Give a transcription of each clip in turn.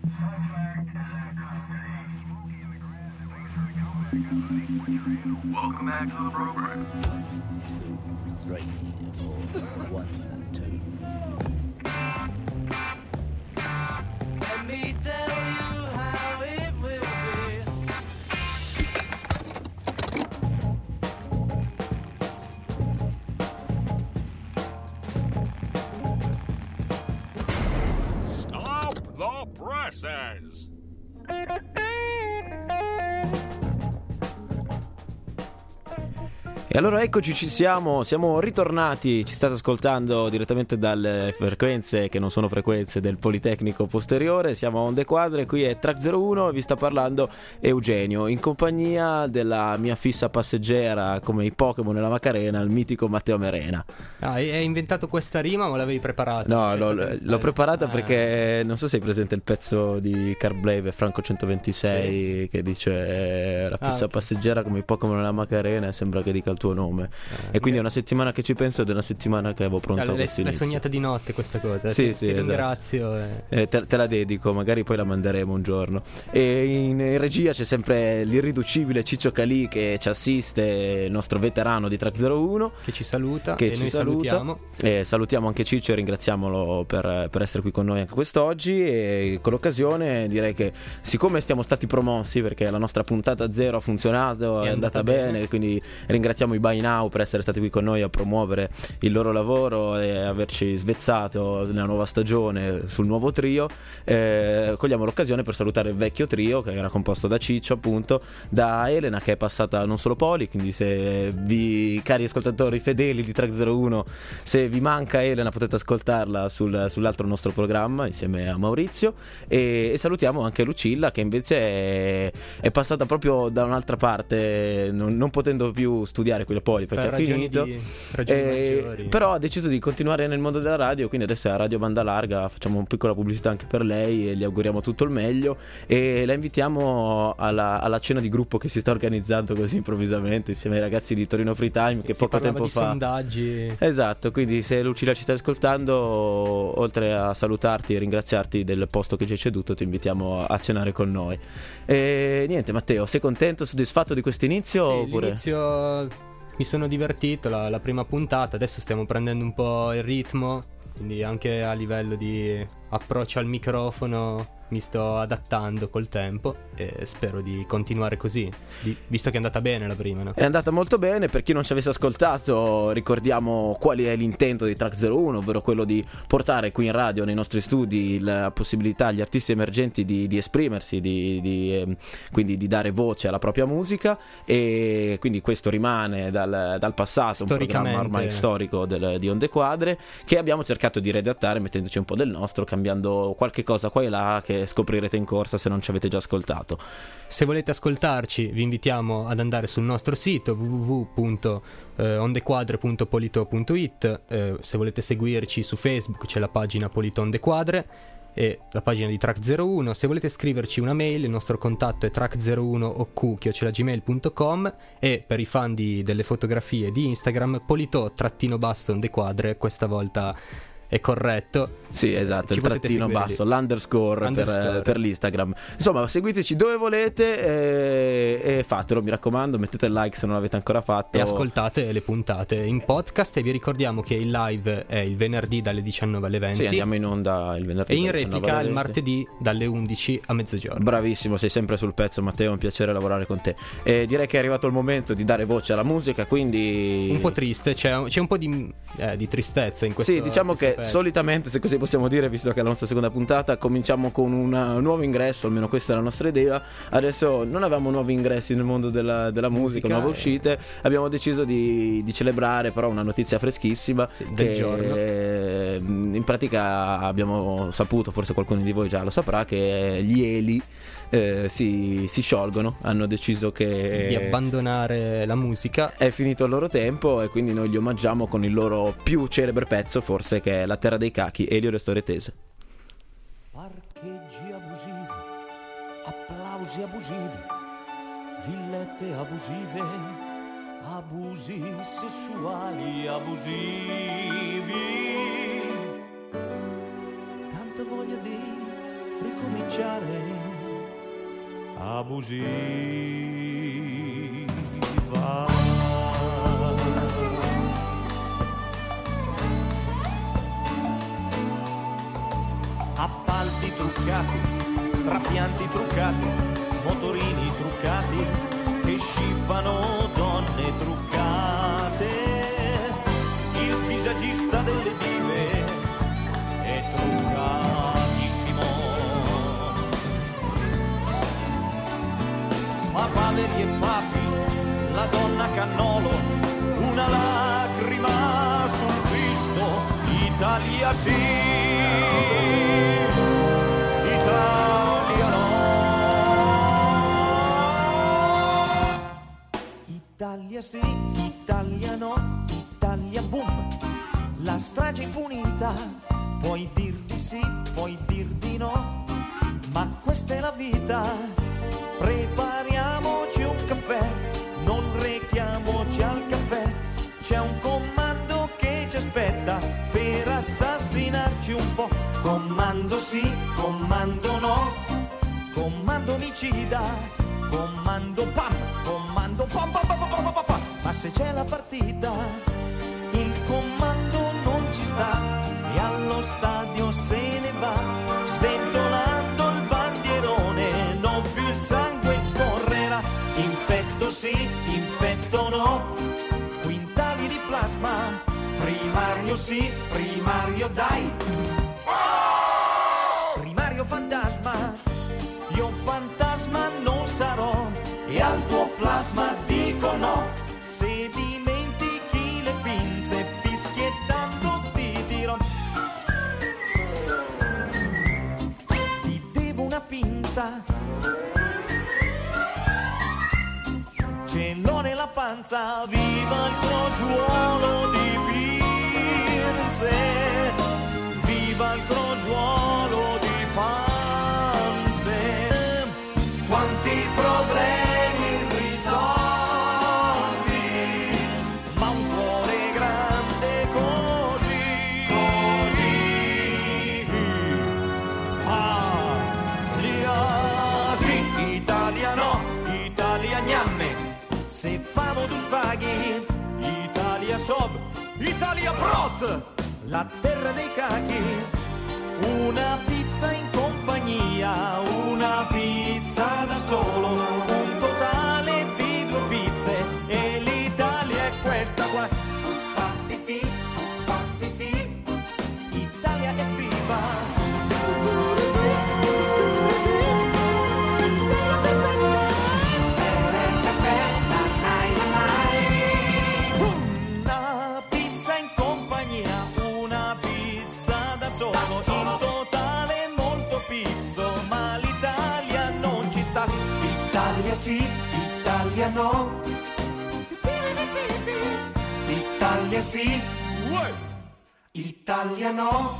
Welcome back to the program. 2, 3, 4, 1, 2. Let me tell you how it will be. Stop the presses! E allora eccoci, siamo ritornati, ci state ascoltando direttamente dalle frequenze che non sono frequenze del Politecnico Posteriore, siamo a Onde Quadre, qui è Track 01 e vi sta parlando Eugenio, in compagnia della mia fissa passeggera come i Pokémon nella Macarena, il mitico Matteo Merena. Ah, hai inventato questa rima o l'avevi preparata? No, l'ho preparata perché non so se hai presente il pezzo di Carblave e Franco 126 sì. Che dice la fissa passeggera come i Pokémon nella Macarena e sembra che dica il tuo nome e quindi è una settimana che ci penso ed è una settimana che avevo pronta l'hai sognata di notte questa cosa. Sì, ti ringrazio te la dedico, magari poi la manderemo un giorno. E in regia c'è sempre l'irriducibile Ciccio Calì che ci assiste, il nostro veterano di Track 01 che ci saluta che e ci noi salutiamo e salutiamo anche Ciccio e ringraziamolo per essere qui con noi anche quest'oggi. E con l'occasione direi che siccome siamo stati promossi perché la nostra puntata 0 ha funzionato, è andata bene, quindi ringraziamo i Buy Now per essere stati qui con noi a promuovere il loro lavoro e averci svezzato nella nuova stagione sul nuovo trio. Cogliamo l'occasione per salutare il vecchio trio che era composto da Ciccio, appunto, da Elena che è passata non solo Poli, quindi se vi, cari ascoltatori fedeli di Track 01, se vi manca Elena potete ascoltarla sull'altro nostro programma insieme a Maurizio. E salutiamo anche Lucilla che invece è passata proprio da un'altra parte, non potendo più studiare qui a Poli perché ha finito però ha deciso di continuare nel mondo della radio, quindi adesso è a Radio Banda Larga, facciamo una piccola pubblicità anche per lei e gli auguriamo tutto il meglio e la invitiamo alla cena di gruppo che si sta organizzando così improvvisamente insieme ai ragazzi di Torino Free Time che poco tempo fa sondaggi. Esatto, quindi se Lucilla ci stai ascoltando, oltre a salutarti e ringraziarti del posto che ci hai ceduto, ti invitiamo a cenare con noi. E niente, Matteo, sei contento, soddisfatto di questo inizio? Sì, oppure? L'inizio mi sono divertito, la prima puntata, adesso stiamo prendendo un po' il ritmo, quindi anche a livello di approccio al microfono mi sto adattando col tempo e spero di continuare così, visto che è andata bene la prima, no? È andata molto bene. Per chi non ci avesse ascoltato, ricordiamo quale è l'intento di Track 01, ovvero quello di portare qui in radio, nei nostri studi, la possibilità agli artisti emergenti di esprimersi, quindi di dare voce alla propria musica. E quindi questo rimane dal passato, un programma ormai storico di Onde Quadre, che abbiamo cercato di redattare mettendoci un po' del nostro, cambiando qualche cosa qua e là che scoprirete in corsa se non ci avete già ascoltato. Se volete ascoltarci vi invitiamo ad andare sul nostro sito www.ondequadre.polito.it. Se volete seguirci su Facebook c'è la pagina Polito Onde Quadre e la pagina di Track 01. Se volete scriverci una mail, il nostro contatto è track01ok@gmail.com e per i fan delle fotografie di Instagram Polito_Ondequadre, questa volta è corretto. Sì, esatto, il trattino basso, l'underscore per l'Instagram. Insomma, seguiteci dove volete e fatelo, mi raccomando, mettete il like se non l'avete ancora fatto. E ascoltate le puntate in podcast e vi ricordiamo che il live è il venerdì dalle 19 alle 20. Sì, andiamo in onda il venerdì. E in replica il martedì dalle 11 a mezzogiorno. Bravissimo, sei sempre sul pezzo, Matteo, è un piacere lavorare con te. E direi che è arrivato il momento di dare voce alla musica, quindi un po' triste, c'è un po' di tristezza in questo. Sì, diciamo che solitamente, se così possiamo dire, visto che è la nostra seconda puntata, cominciamo con un nuovo ingresso, almeno questa è la nostra idea. Adesso non avevamo nuovi ingressi nel mondo della musica, nuove uscite. Abbiamo deciso di celebrare però una notizia freschissima, del giorno. In pratica abbiamo saputo, forse qualcuno di voi già lo saprà, che gli Eli si sciolgono, hanno deciso che di abbandonare la musica, è finito il loro tempo e quindi noi li omaggiamo con il loro più celebre pezzo, forse, che è La terra dei cachi, Elio le storie tese. Parcheggi abusivi, applausi abusivi, villette abusive, abusi sessuali abusivi, tanta voglia di ricominciare cominciare abusiva. Appalti truccati, trapianti truccati, motorini truccati che scippano donne truccate. Il visagista delle dive è truccatissimo. Papaveri e papi, la donna cannolo, una lacrima sul Cristo. Italia sì, Italia no. Italia sì, Italia no, Italia boom. La strage impunita, puoi dir di sì, puoi dir di no, ma questa è la vita. Prepariamoci un caffè, non rechiamoci al caffè. C'è un comando che ci aspetta per assassinarci un po'. Comando sì, comando no, comando omicida, comando pam, comando pam pam pam pam pam pam pam. Ma se c'è la partita, il comando non ci sta e allo stadio se ne va, sventolando il bandierone, non più il sangue scorrerà. Infetto sì, infetto no, quintali di plasma, primario sì, primario dai. Primario fantasma, io fantasma non sarò e al tuo plasma dico no. Se dimentichi le pinze fischiettando ti dirò. Ti devo una pinza, ce l'ho nella panza, viva il crogiuolo di pinze, viva il crogiuolo di panze. Quanti problemi irrisolti, ma un cuore grande così, così. Sì, Italia no, Italia gnamme. Se famo tu spaghi, Italia sob, Italia prot, la terra dei cachi. Una pizza in compagnia, una pizza da solo, un totale di 2 pizze e l'Italia è questa qua. Fuffa fifi, fuffa fifi, Italia è viva. Una pizza in compagnia, una pizza da solo, in totale molto pizzo, ma l'Italia non ci sta. Italia sì, Italia no, Italia sì, Italia no.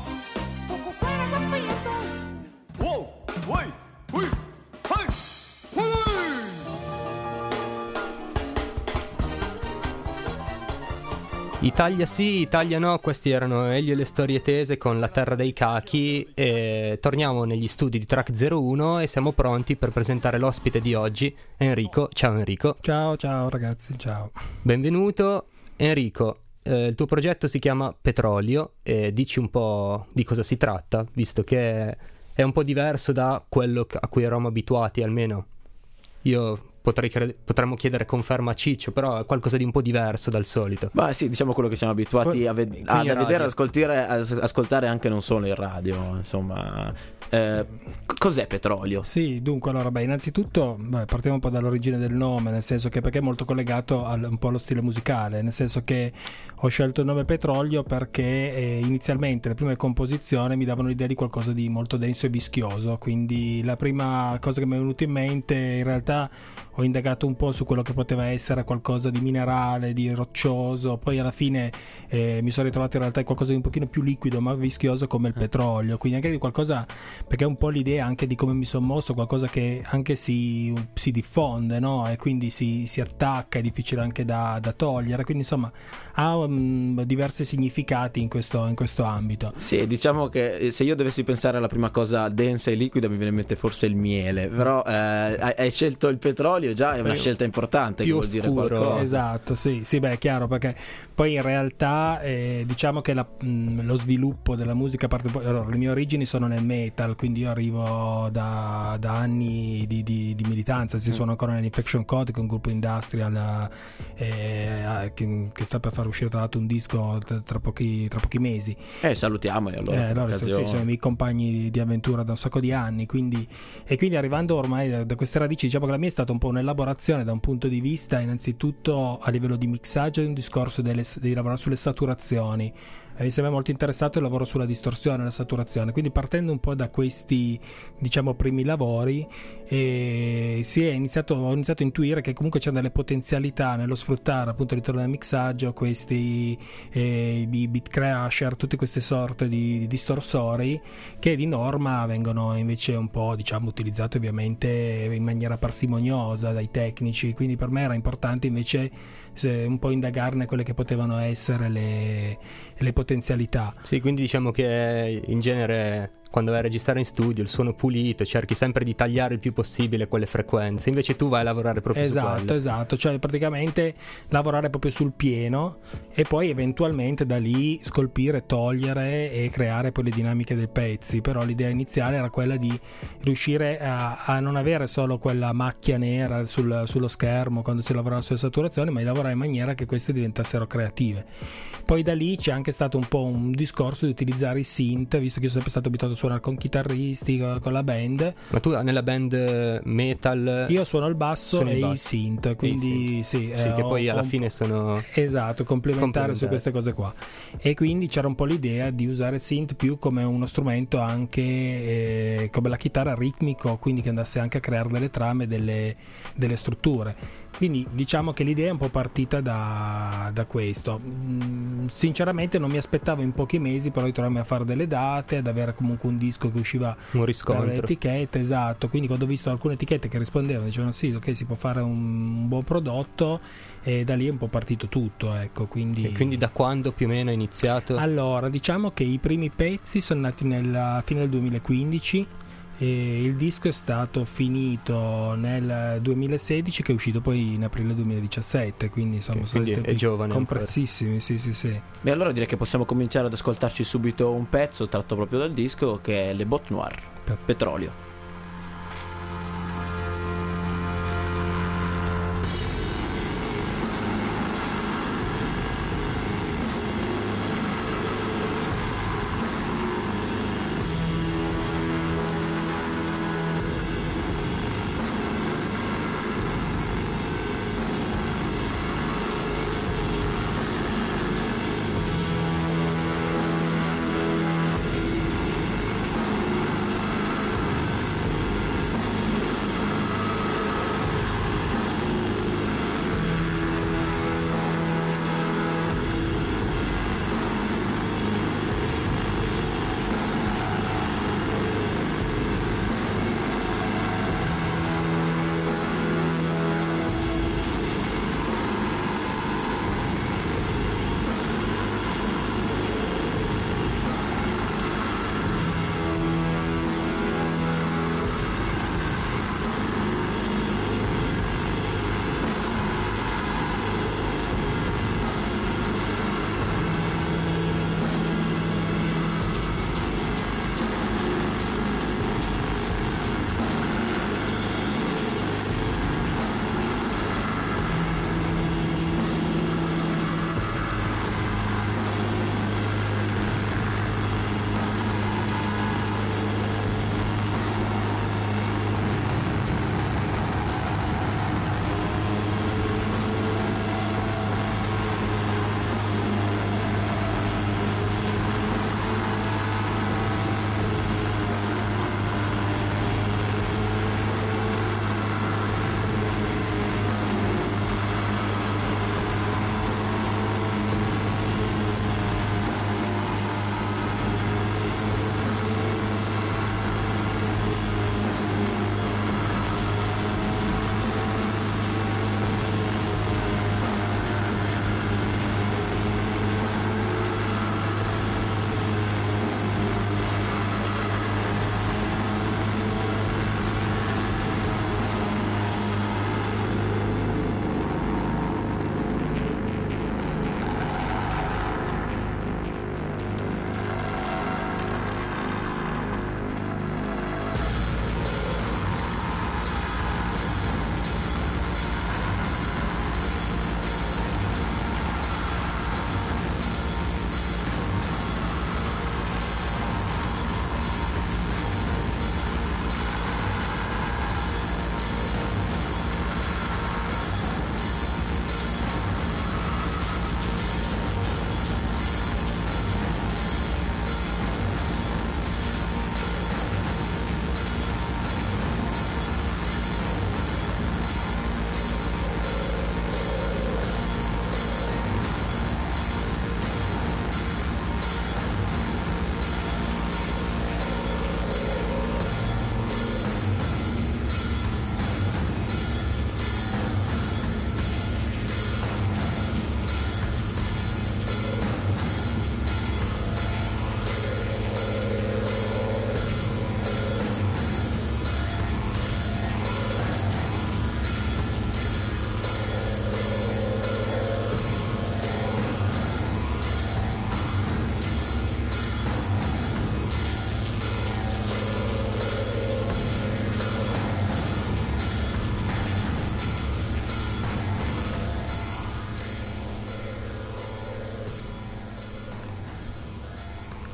Wow, wey, wey, hey, wey. Italia sì, Italia no, questi erano Elio e le storie tese con La terra dei cachi e torniamo negli studi di Track 01 e siamo pronti per presentare l'ospite di oggi, Enrico. Ciao Enrico. Ciao ragazzi, ciao. Benvenuto. Enrico, il tuo progetto si chiama Petrolio e dici un po' di cosa si tratta, visto che è un po' diverso da quello a cui eravamo abituati, almeno io potremmo chiedere conferma a Ciccio, però è qualcosa di un po' diverso dal solito. Ma sì, diciamo quello che siamo abituati a vedere, ascoltare anche non solo in radio, insomma. Cos'è Petrolio? Sì, dunque allora, innanzitutto partiamo un po' dall'origine del nome, nel senso che perché è molto collegato un po' allo stile musicale, nel senso che ho scelto il nome Petrolio perché inizialmente le prime composizioni mi davano l'idea di qualcosa di molto denso e vischioso, quindi la prima cosa che mi è venuta in mente, in realtà ho indagato un po' su quello che poteva essere qualcosa di minerale, di roccioso, poi alla fine mi sono ritrovato in realtà in qualcosa di un pochino più liquido ma vischioso come il petrolio, quindi anche di qualcosa perché è un po' l'idea anche di come mi sono mosso, qualcosa che anche si diffonde, no? E quindi si attacca, è difficile anche da togliere, quindi insomma ha diversi significati in questo ambito. Sì, diciamo che se io dovessi pensare alla prima cosa densa e liquida mi viene in mente forse il miele, però hai scelto il petrolio, già è una scelta importante, più che vuol dire oscuro. qualcosa. Esatto, sì, beh, è chiaro, perché poi in realtà diciamo che lo sviluppo della musica parte poi, allora, le mie origini sono nel metal, quindi io arrivo da anni di militanza, si suono ancora nell'Infection Code, che è un gruppo industrial che sta per far uscire tra l'altro un disco tra pochi mesi. Salutiamoli allora. Sì, sono i miei compagni di avventura da un sacco di anni, quindi arrivando ormai da queste radici, diciamo che la mia è stata un po' un'elaborazione da un punto di vista innanzitutto a livello di mixaggio, di un discorso di lavorare sulle saturazioni. Mi sembra molto interessato il lavoro sulla distorsione e la saturazione, quindi partendo un po' da questi, diciamo, primi lavori ho iniziato a intuire che comunque c'è delle potenzialità nello sfruttare appunto all'interno del mixaggio questi beat crasher, tutte queste sorte di distorsori che di norma vengono invece un po', diciamo, utilizzati ovviamente in maniera parsimoniosa dai tecnici, quindi per me era importante invece un po' indagarne quelle che potevano essere le potenzialità. Sì, quindi diciamo che in genere quando vai a registrare in studio il suono pulito, cerchi sempre di tagliare il più possibile quelle frequenze, invece tu vai a lavorare proprio su quelle. Esatto, cioè praticamente lavorare proprio sul pieno e poi eventualmente da lì scolpire, togliere e creare poi le dinamiche dei pezzi, però l'idea iniziale era quella di riuscire a non avere solo quella macchia nera sullo schermo quando si lavorava sulle saturazioni, ma di lavorare in maniera che queste diventassero creative. Poi da lì c'è anche stato un po' un discorso di utilizzare i synth, visto che io sono sempre stato abituato a suonare con chitarristi, con la band. Ma tu nella band metal? Io suono il basso e i synth, quindi sì, che poi alla fine sono complementari su queste cose qua. E quindi c'era un po' l'idea di usare synth più come uno strumento anche come la chitarra ritmico, quindi che andasse anche a creare delle trame, delle strutture. Quindi diciamo che l'idea è un po' partita da questo. Sinceramente non mi aspettavo in pochi mesi però di trovarmi a fare delle date, ad avere comunque un disco che usciva un riscontro, per le etichette, esatto. Quindi quando ho visto alcune etichette che rispondevano, dicevano sì, ok, si può fare un buon prodotto, e da lì è un po' partito tutto, ecco. Quindi da quando più o meno è iniziato? Allora, diciamo che i primi pezzi sono nati nella fine del 2015 e il disco è stato finito nel 2016, che è uscito poi in aprile 2017, quindi insomma sono quindi è giovane, compressissimi, sì. E allora direi che possiamo cominciare ad ascoltarci subito un pezzo tratto proprio dal disco, che è Le Bottes Noires, Petrolio.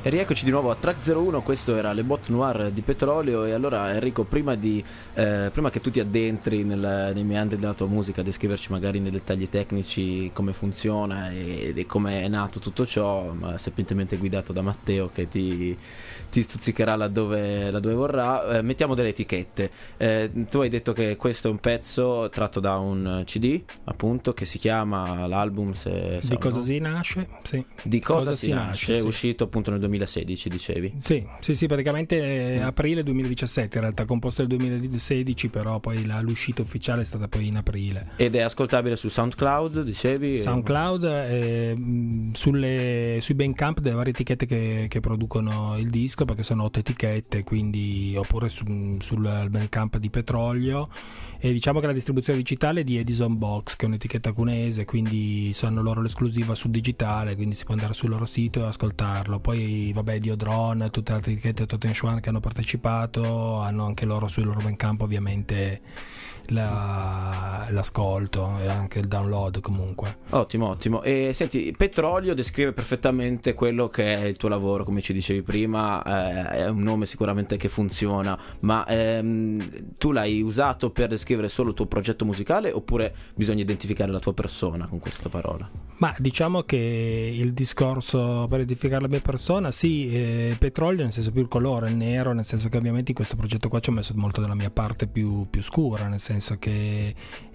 E rieccoci di nuovo a Track 01, questo era Le Botte Noire di Petrolio. E allora Enrico, prima che tu ti addentri nei meandri della tua musica, descriverci magari nei dettagli tecnici come funziona e come è nato tutto ciò, ma sapientemente guidato da Matteo che ti stuzzicherà laddove vorrà, mettiamo delle etichette. Tu hai detto che questo è un pezzo tratto da un CD, appunto, che si chiama l'album Di cosa si nasce? Sì. Di cosa si nasce, sì. Uscito appunto nel 2016, dicevi? Sì, praticamente aprile 2017, in realtà composto nel 2016, però poi l'uscita ufficiale è stata poi in aprile. Ed è ascoltabile su SoundCloud, dicevi? SoundCloud, sui Bandcamp delle varie etichette che producono il disco, perché sono 8 etichette, quindi oppure sul Bandcamp di Petrolio. E diciamo che la distribuzione digitale è di Edison Box, che è un'etichetta cunese, quindi hanno loro l'esclusiva sul digitale, quindi si può andare sul loro sito e ascoltarlo. Poi vabbè, Diodron, tutte le altre etichette Totten Swan che hanno partecipato hanno anche loro sul loro Bandcamp ovviamente l'ascolto e anche il download comunque. Ottimo. E senti, Petrolio descrive perfettamente quello che è il tuo lavoro, come ci dicevi prima, è un nome sicuramente che funziona, ma tu l'hai usato per descrivere solo il tuo progetto musicale oppure bisogna identificare la tua persona con questa parola? Ma diciamo che il discorso per identificare la mia persona, sì, Petrolio nel senso più il colore, il nero, nel senso che ovviamente in questo progetto qua ci ho messo molto della mia parte più scura, nel senso che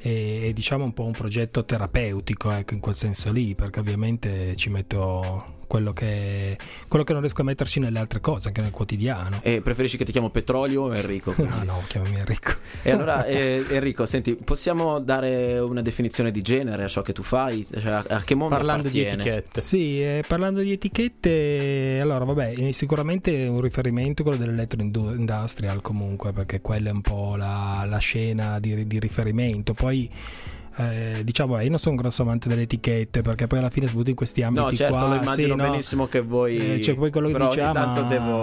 è diciamo un po' un progetto terapeutico, ecco, in quel senso lì, perché ovviamente ci metto quello che non riesco a metterci nelle altre cose, anche nel quotidiano. E preferisci che ti chiamo Petrolio o Enrico? No, chiamami Enrico. E allora Enrico, senti, possiamo dare una definizione di genere a ciò che tu fai? Cioè, a che mondo parlando appartiene? Di etichette. Sì, parlando di etichette, allora vabbè, sicuramente un riferimento quello dell'electro industrial comunque, perché quella è un po' la scena di riferimento. Poi diciamo, io non sono un grosso amante delle etichette, perché poi alla fine soprattutto in questi ambiti, no, certo, qua lo immagino benissimo che voi c'è poi quello che però dice ogni tanto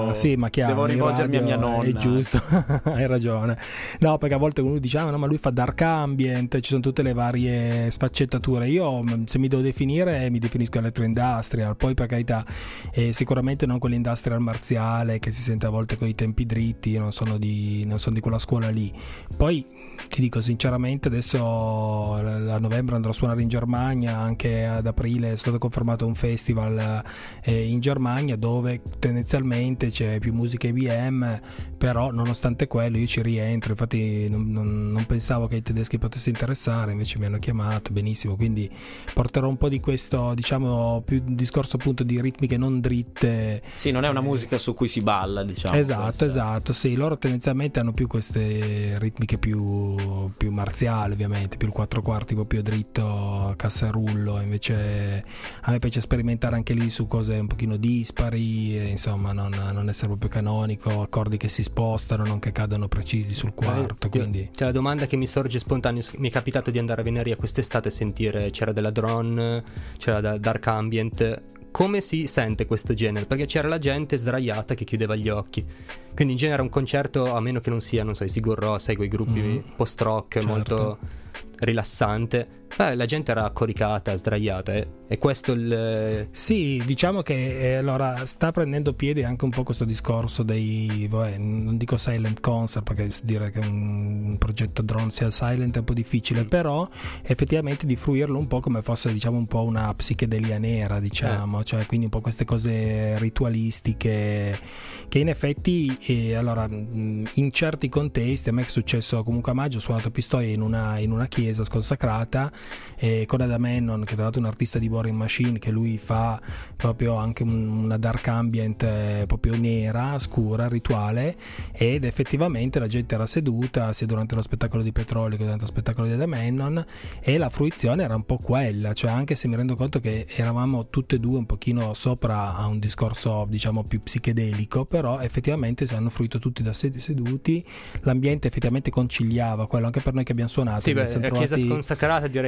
devo rivolgermi a mia nonna, è giusto. Hai ragione, no, perché a volte uno dice no, ma lui fa dark ambient, ci sono tutte le varie sfaccettature. Io se mi devo definire mi definisco electro industrial, poi per carità sicuramente non quell'industrial marziale che si sente a volte con i tempi dritti, non sono di quella scuola lì. Poi ti dico sinceramente, adesso a novembre andrò a suonare in Germania, anche ad aprile è stato confermato un festival in Germania dove tendenzialmente c'è più musica IBM, però nonostante quello io ci rientro. Infatti non pensavo che i tedeschi potesse interessare, invece mi hanno chiamato benissimo, quindi porterò un po' di questo, diciamo, più discorso appunto di ritmiche non dritte. Sì, non è una musica su cui si balla, diciamo. Esatto, sì, loro tendenzialmente hanno più queste ritmiche più marziali, ovviamente, più il 4/4 proprio dritto, cassa e rullo. Invece a me piace sperimentare anche lì su cose un pochino dispari, e, insomma non essere proprio canonico, accordi che si spostano, non che cadano precisi sul quarto. Quindi c'è la domanda che mi sorge spontanea. Mi è capitato di andare a Venaria quest'estate e sentire, c'era della drone, c'era da dark ambient. Come si sente questo genere? Perché c'era la gente sdraiata che chiudeva gli occhi, quindi in genere un concerto, a meno che non sia, non so, i Sigur Rós, sai, quei gruppi post-rock, certo, molto rilassante, la gente era coricata, sdraiata, e questo il... Sì, diciamo che allora sta prendendo piede anche un po' questo discorso dei, non dico silent concert, perché dire che un progetto drone sia silent è un po' difficile, però effettivamente di fruirlo un po' come fosse, diciamo, un po' una psichedelia nera, diciamo, cioè quindi un po' queste cose ritualistiche che in effetti allora in certi contesti, a me è successo comunque a maggio, ho suonato Pistoia in una chiesa sconsacrata con Adamennon, che tra l'altro è un artista di Boring Machine, che lui fa proprio anche una dark ambient proprio nera, scura, rituale, ed effettivamente la gente era seduta sia durante lo spettacolo di Petrolio che durante lo spettacolo di Adamennon, e la fruizione era un po' quella, cioè anche se mi rendo conto che eravamo tutte e due un pochino sopra a un discorso, diciamo, più psichedelico, però effettivamente si hanno fruito tutti da seduti, l'ambiente effettivamente conciliava quello, anche per noi che abbiamo suonato. Sì, beh, chiesa sconsacrata direi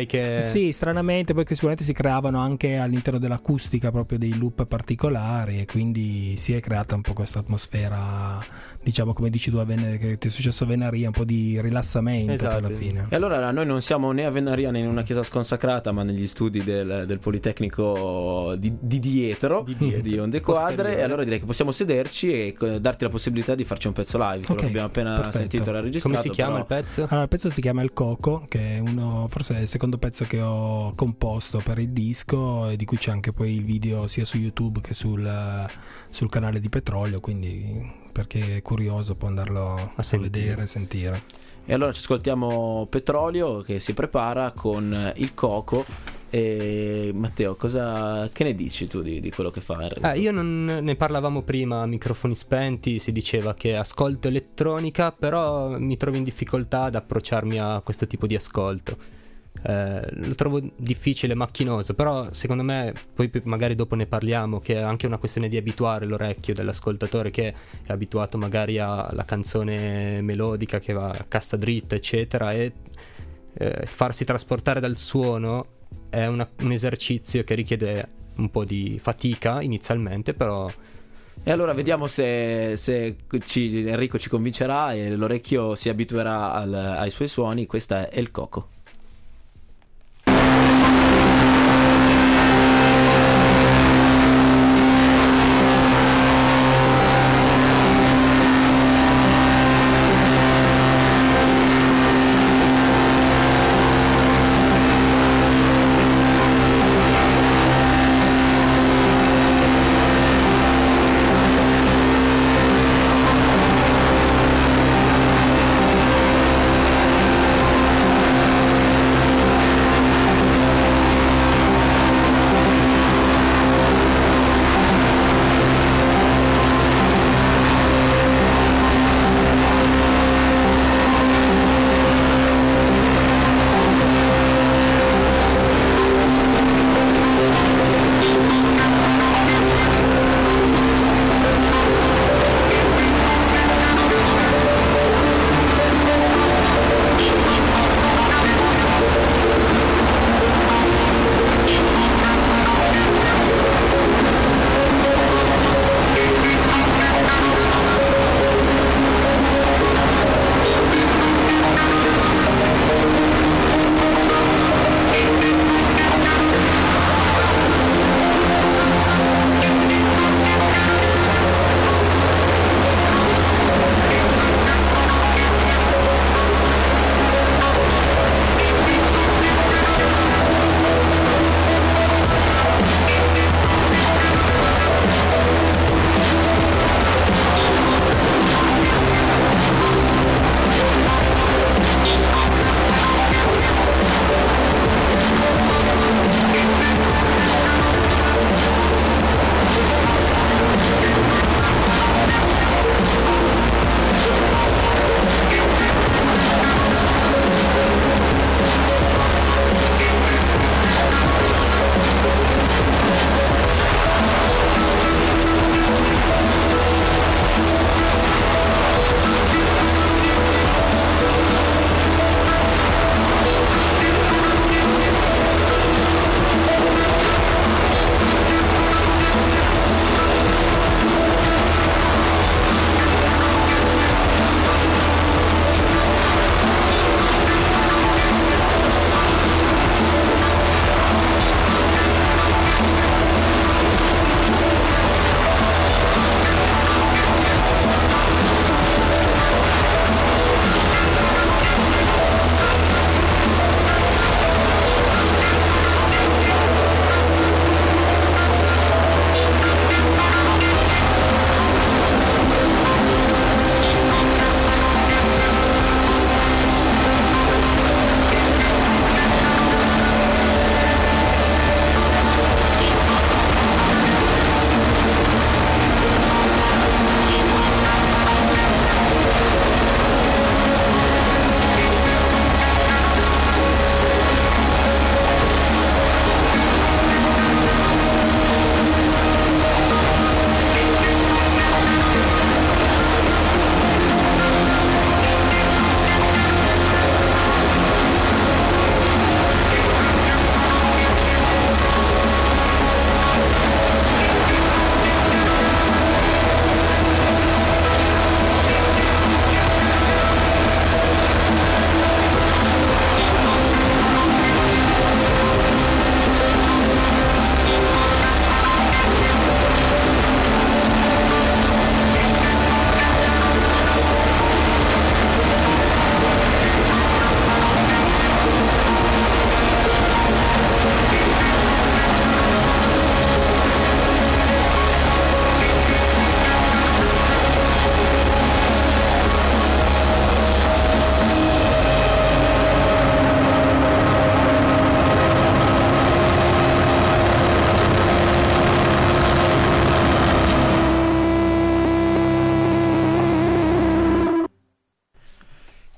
direi che Sì, stranamente poi sicuramente si creavano anche all'interno dell'acustica proprio dei loop particolari e quindi si è creata un po' questa atmosfera, diciamo, come dici tu, che ti è successo a Venaria, un po' di rilassamento. Esatto. Per la fine. E allora noi non siamo né a Venaria né in una chiesa sconsacrata, ma negli studi del Politecnico di dietro, di Onde Quadre, e allora direi che possiamo sederci e darti la possibilità di farci un pezzo live. Quello che abbiamo appena perfetto. sentito era registrato. come si chiama il pezzo? Allora, il pezzo si chiama Il Coco, che è forse è il secondo pezzo che ho composto per il disco e di cui c'è anche poi il video sia su YouTube che sul canale di Petrolio, quindi per chi è curioso può andarlo a vedere e sentire. E allora ci ascoltiamo Petrolio che si prepara con Il Coco. E Matteo, che ne dici tu di quello che fa? Io ne parlavamo prima a microfoni spenti, si diceva che ascolto elettronica, però mi trovo in difficoltà ad approcciarmi a questo tipo di ascolto. Lo trovo difficile, macchinoso, però secondo me, poi magari dopo ne parliamo, che è anche una questione di abituare l'orecchio dell'ascoltatore che è abituato magari alla canzone melodica che va a cassa dritta eccetera, e farsi trasportare dal suono è un esercizio che richiede un po' di fatica inizialmente, però. E allora vediamo se Enrico ci convincerà e l'orecchio si abituerà ai suoi suoni. Questa è Il Coco.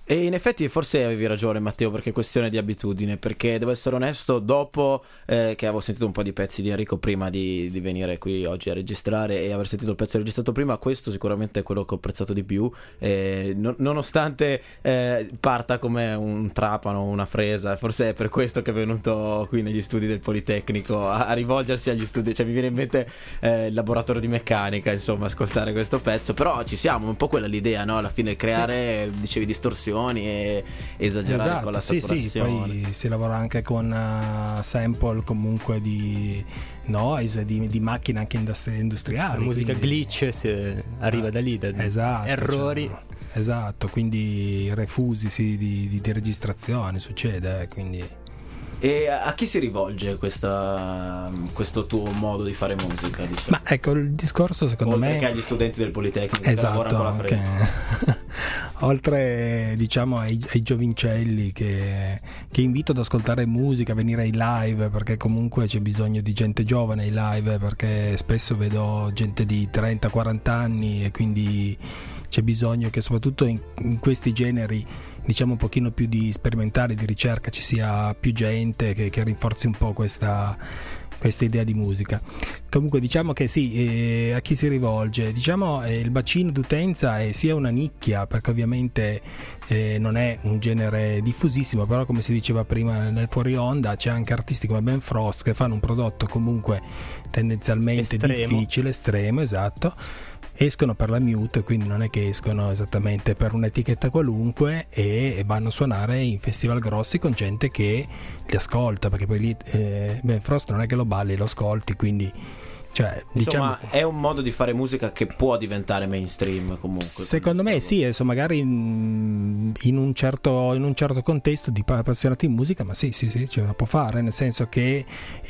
E in effetti forse avevi ragione Matteo, perché è questione di abitudine, perché devo essere onesto, dopo che avevo sentito un po' di pezzi di Enrico prima di venire qui oggi a registrare e aver sentito il pezzo registrato prima, questo sicuramente è quello che ho apprezzato di più, nonostante parta come un trapano, una fresa. Forse è per questo che è venuto qui negli studi del Politecnico a rivolgersi agli studi, cioè mi viene in mente il laboratorio di meccanica, insomma, ascoltare questo pezzo. Però ci siamo, un po' quella l'idea, no? Alla fine creare, dicevi, distorsioni e esagerare con la saturazione. Sì, poi si lavora anche con sample comunque di noise, di macchine anche industriali. La musica quindi... glitch arriva da lì, da esatto, errori. Cioè, esatto, quindi refusi di registrazione succede, quindi... E a chi si rivolge questo tuo modo di fare musica, diciamo? Ma ecco, il discorso secondo oltre me... che agli studenti del Politecnico, esatto, che lavorano con la fresa. Oltre, diciamo, ai giovincelli che invito ad ascoltare musica, a venire ai live, perché comunque c'è bisogno di gente giovane ai live, perché spesso vedo gente di 30-40 anni e quindi c'è bisogno che soprattutto in questi generi, diciamo un pochino più di sperimentali, di ricerca, ci sia più gente che rinforzi un po' questa idea di musica. Comunque diciamo che sì, a chi si rivolge? Diciamo il bacino d'utenza è sia una nicchia, perché ovviamente non è un genere diffusissimo, però come si diceva prima nel fuori onda c'è anche artisti come Ben Frost che fanno un prodotto comunque tendenzialmente difficile, estremo, esatto. Escono per la Mute, quindi non è che escono esattamente per un'etichetta qualunque, e vanno a suonare in festival grossi con gente che li ascolta, perché poi lì Ben Frost non è che lo balli, lo ascolti, quindi cioè, insomma, diciamo, è un modo di fare musica che può diventare mainstream comunque. Secondo me sì, adesso magari in un certo contesto di appassionati di musica, ma sì, ce la può fare, nel senso che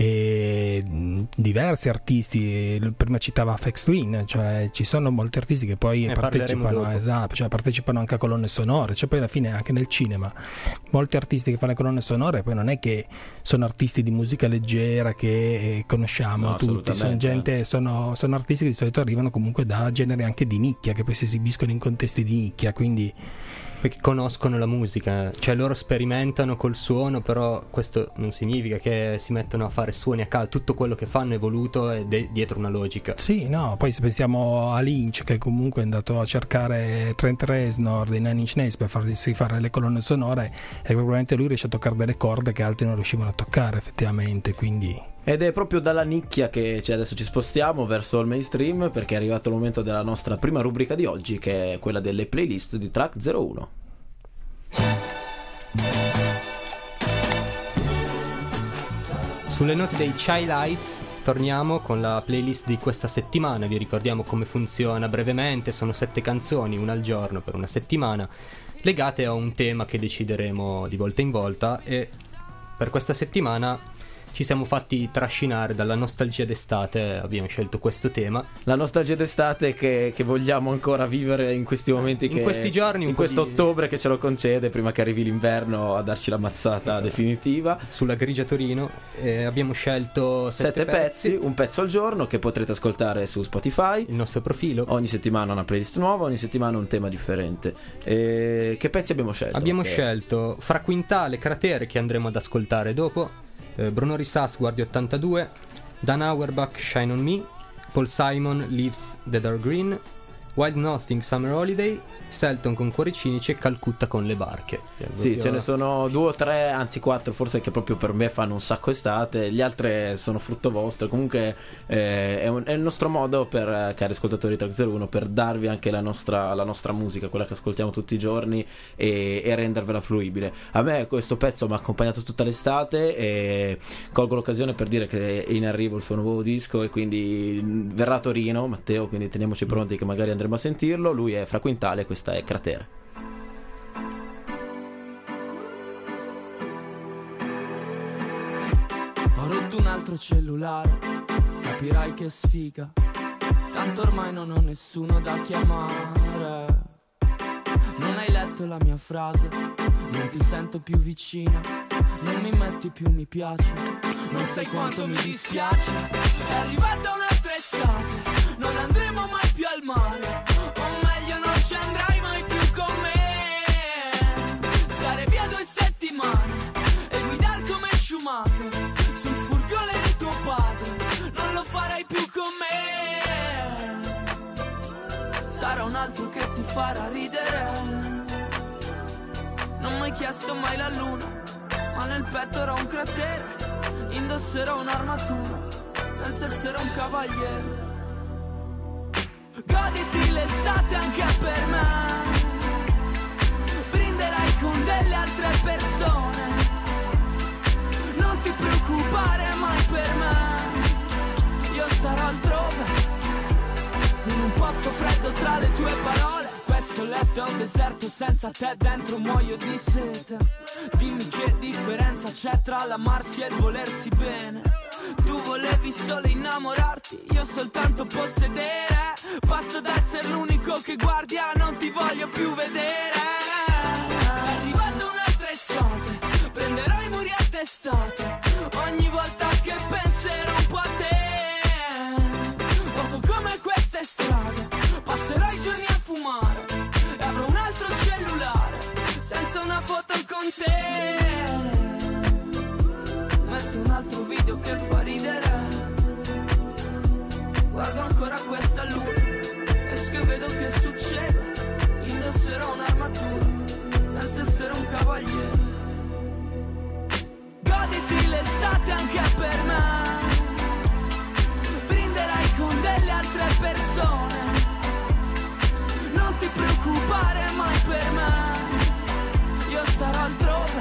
diversi artisti, prima citava Aphex Twin, cioè ci sono molti artisti che poi partecipano, esatto, cioè partecipano anche a colonne sonore, cioè poi alla fine anche nel cinema molti artisti che fanno le colonne sonore poi non è che sono artisti di musica leggera che conosciamo, no, tutti, sono gente, sono artisti che di solito arrivano comunque da generi anche di nicchia, che poi si esibiscono in contesti di nicchia, quindi perché conoscono la musica, cioè loro sperimentano col suono, però questo non significa che si mettono a fare suoni a caso, tutto quello che fanno è voluto e dietro una logica. Sì, no, poi se pensiamo a Lynch, che comunque è andato a cercare Trent Reznor dei Nine Inch Nails per farsi fare le colonne sonore, e probabilmente lui riesce a toccare delle corde che altri non riuscivano a toccare effettivamente, quindi... Ed è proprio dalla nicchia che adesso ci spostiamo verso il mainstream, perché è arrivato il momento della nostra prima rubrica di oggi, che è quella delle playlist di Track 01. Sulle note dei Chai Lights torniamo con la playlist di questa settimana. Vi ricordiamo come funziona brevemente: sono 7 canzoni, una al giorno per una settimana, legate a un tema che decideremo di volta in volta, e per questa settimana ci siamo fatti trascinare dalla nostalgia d'estate, abbiamo scelto questo tema. La nostalgia d'estate che vogliamo ancora vivere in questi momenti, in questi giorni, in questo ottobre che ce lo concede, prima che arrivi l'inverno a darci la mazzata definitiva. Sulla grigia Torino abbiamo scelto 7 pezzi, un pezzo al giorno, che potrete ascoltare su Spotify, il nostro profilo. Ogni settimana una playlist nuova, ogni settimana un tema differente. Che pezzi abbiamo scelto? Abbiamo scelto Fra Quintale, Cratere, che andremo ad ascoltare dopo, Bruno Risas, Guardia 82, Dan Auerbach, Shine on Me, Paul Simon, Leaves That Are Green, Wild Nothing, Summer Holiday, Selton con Cuori Cinici e Calcutta con Le Barche. Sì, ce ne sono 2 o 3, anzi 4 forse, che proprio per me fanno un sacco estate. Gli altri sono frutto vostro. Comunque è il nostro modo, per cari ascoltatori di Track 01, per darvi anche la nostra musica, quella che ascoltiamo tutti i giorni, e rendervela fruibile. A me questo pezzo mi ha accompagnato tutta l'estate, e colgo l'occasione per dire che è in arrivo il suo nuovo disco, e quindi verrà a Torino, Matteo, quindi teniamoci pronti che magari andremo a sentirlo. Lui è Fra Quintale, questa è Cratere. Ho rotto un altro cellulare, capirai che sfiga, tanto ormai non ho nessuno da chiamare. Non hai letto la mia frase, non ti sento più vicina, non mi metti più mi piace, non sai quanto mi dispiace. È arrivata un'altra estate, non andremo mai più al mare, o meglio non ci andrai mai più con me. chiesto mai la luna, ma nel petto era un cratere. Indosserò un'armatura senza essere un cavaliere. Goditi l'estate anche per me, brinderai con delle altre persone. Non ti preoccupare mai per me, io starò altrove, in un posto freddo tra le tue parole. Questo letto è un deserto, senza te dentro muoio di sete. Dimmi che differenza c'è tra l'amarsi e il volersi bene. Tu volevi solo innamorarti, io soltanto possedere. Passo da essere l'unico che guardi a non ti voglio più vedere. È arrivata un'altra estate, prenderò i muri a testate. Ogni volta che penserò un po' a te, vuoto come queste strade, passerò i giorni a fumare e avrò un altro cellulare senza una foto con te. Metto un altro video che fa ridere, guardo ancora questa luna e che vedo che succede. Indosserò un'armatura senza essere un cavaliere. Goditi l'estate anche per me, brinderai con delle altre persone. Non ti preoccupare mai per me, io starò altrove,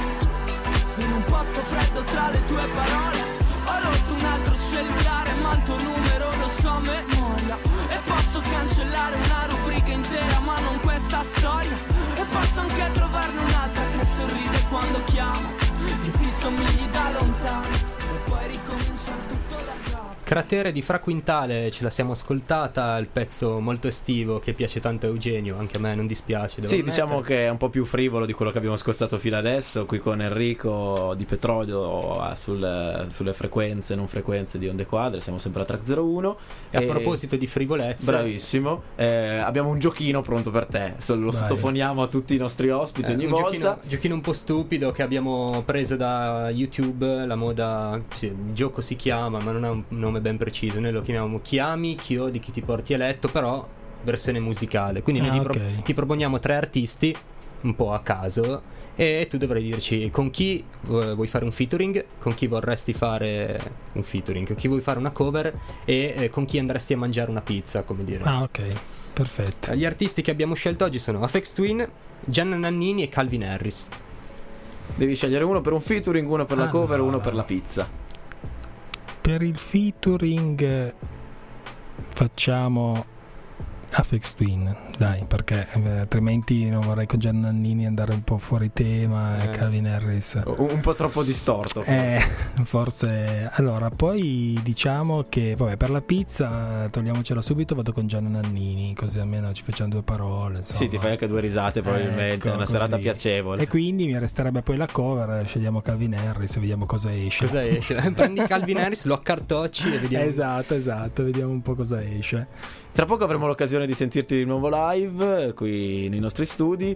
in un posto freddo tra le tue parole. Ho rotto un altro cellulare ma il tuo numero lo so a memoria. E posso cancellare una rubrica intera ma non questa storia. E posso anche trovarne un'altra che sorride quando chiamo, che ti somigli da lontano, e poi ricominciare tutto da capo. Cratere di Fra Quintale ce la siamo ascoltata, il pezzo molto estivo che piace tanto a Eugenio, anche a me non dispiace. Devo Sì, diciamo che è un po' più frivolo di quello che abbiamo ascoltato fino adesso, qui con Enrico di Petrolio sulle frequenze, non frequenze di Onde Quadre, siamo sempre a Track 01. E a proposito di frivolezze, bravissimo, abbiamo un giochino pronto per te, lo sottoponiamo a tutti i nostri ospiti ogni volta. Giochino un po' stupido che abbiamo preso da YouTube, la moda, sì, il gioco si chiama, ma non ha un nome ben preciso, noi lo chiamiamo Chiami, chiodi, chi ti porti a letto, però versione musicale. Quindi noi ti proponiamo 3 artisti un po' a caso e tu dovrai dirci con chi vuoi fare un featuring, con chi vorresti fare un featuring, con chi vuoi fare una cover e con chi andresti a mangiare una pizza, come dire. Ah, ok, perfetto. Gli artisti che abbiamo scelto oggi sono Aphex Twin, Gianna Nannini e Calvin Harris. Devi scegliere uno per un featuring, uno per la cover, uno per la pizza. Per il featuring facciamo Aphex Twin, dai, perché altrimenti non vorrei con Gianna Nannini andare un po' fuori tema e Calvin Harris un po' troppo distorto forse. Allora poi diciamo che vabbè, per la pizza togliamocela subito, vado con Gianna Nannini, così almeno ci facciamo 2 parole, insomma. Sì, ti fai anche 2 risate probabilmente, è una serata piacevole. E quindi mi resterebbe poi la cover, scegliamo Calvin Harris e vediamo cosa esce. Prendi Calvin Harris, lo accartocci e vediamo. Esatto, vediamo un po' cosa esce. Tra poco avremo l'occasione di sentirti di nuovo live qui nei nostri studi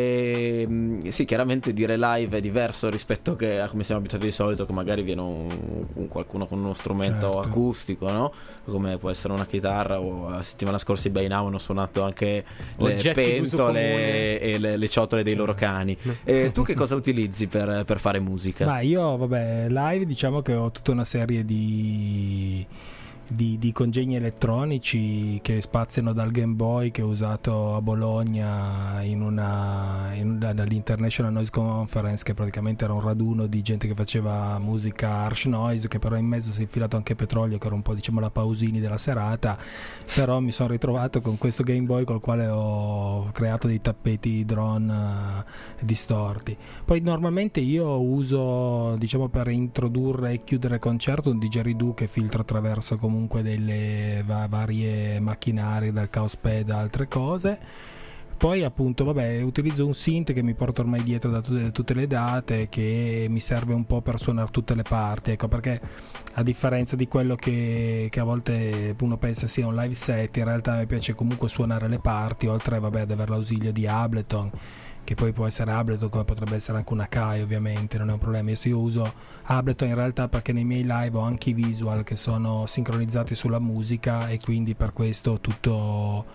e sì, chiaramente dire live è diverso rispetto a come siamo abituati di solito, che magari viene qualcuno con uno strumento acustico, no? Come può essere una chitarra, o la settimana scorsa i By Now hanno suonato anche le pentole e le ciotole dei loro cani. Tu che cosa utilizzi per fare musica? Ma io live diciamo che ho tutta una serie di congegni elettronici che spaziano dal Game Boy che ho usato a Bologna dall'International Noise Conference, che praticamente era un raduno di gente che faceva musica harsh noise, che però in mezzo si è infilato anche Petrolio, che era un po' diciamo la Pausini della serata. Però mi sono ritrovato con questo Game Boy col quale ho creato dei tappeti drone distorti. Poi normalmente io uso, diciamo, per introdurre e chiudere concerto, un didgeridoo che filtra attraverso comunque delle varie macchinari, dal Chaos Pad a altre cose. Poi appunto utilizzo un synth che mi porto ormai dietro da tutte le date, che mi serve un po' per suonare tutte le parti, ecco, perché a differenza di quello che a volte uno pensa sia un live set, in realtà mi piace comunque suonare le parti, oltre ad avere l'ausilio di Ableton, che poi può essere Ableton come potrebbe essere anche una Akai, ovviamente non è un problema. Io uso Ableton in realtà perché nei miei live ho anche i visual che sono sincronizzati sulla musica, e quindi per questo tutto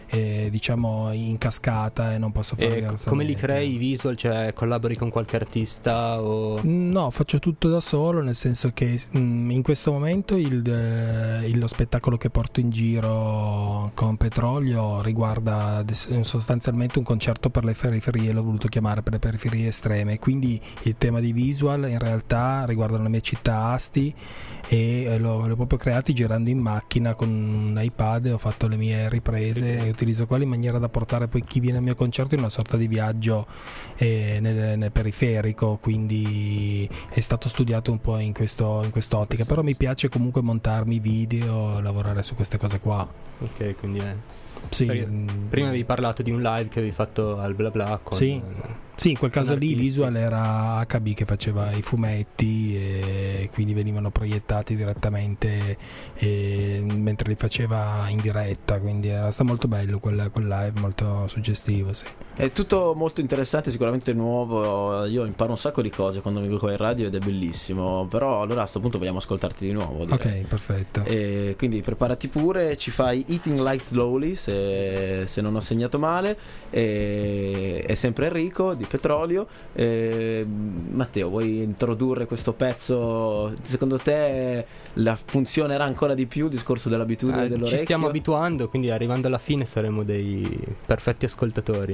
diciamo in cascata e non posso fare diversamente. Come li crei i visual? Cioè collabori con qualche artista o... No, faccio tutto da solo, nel senso che in questo momento lo spettacolo che porto in giro con Petrolio riguarda sostanzialmente un concerto per le periferie, l'ho voluto chiamare per le periferie estreme, quindi il tema di visual in realtà riguardano la mia città Asti e l'ho proprio creati girando in macchina con un iPad, ho fatto le mie riprese e utilizzo quello in maniera da portare poi chi viene al mio concerto in una sorta di viaggio nel periferico, quindi è stato studiato un po' in quest'ottica, però mi piace comunque montarmi video, lavorare su queste cose qua. Ok, quindi sì. Prima avevi parlato di un live che avevi fatto al Bla Bla con... Sì, in quel caso lì Visual era HB che faceva i fumetti e quindi venivano proiettati direttamente mentre li faceva in diretta, quindi era stato molto bello quel live, molto suggestivo, sì. È tutto molto interessante, sicuramente nuovo, io imparo un sacco di cose quando mi vengo in radio ed è bellissimo, però allora a questo punto vogliamo ascoltarti di nuovo, direi. Ok, perfetto. E quindi preparati pure, ci fai Eating Like Slowly se non ho segnato male, è sempre Enrico di Petrolio. Matteo, vuoi introdurre questo pezzo? Secondo te funzionerà ancora di più il discorso dell'abitudine dell'orecchio? Ci stiamo abituando, quindi arrivando alla fine saremo dei perfetti ascoltatori.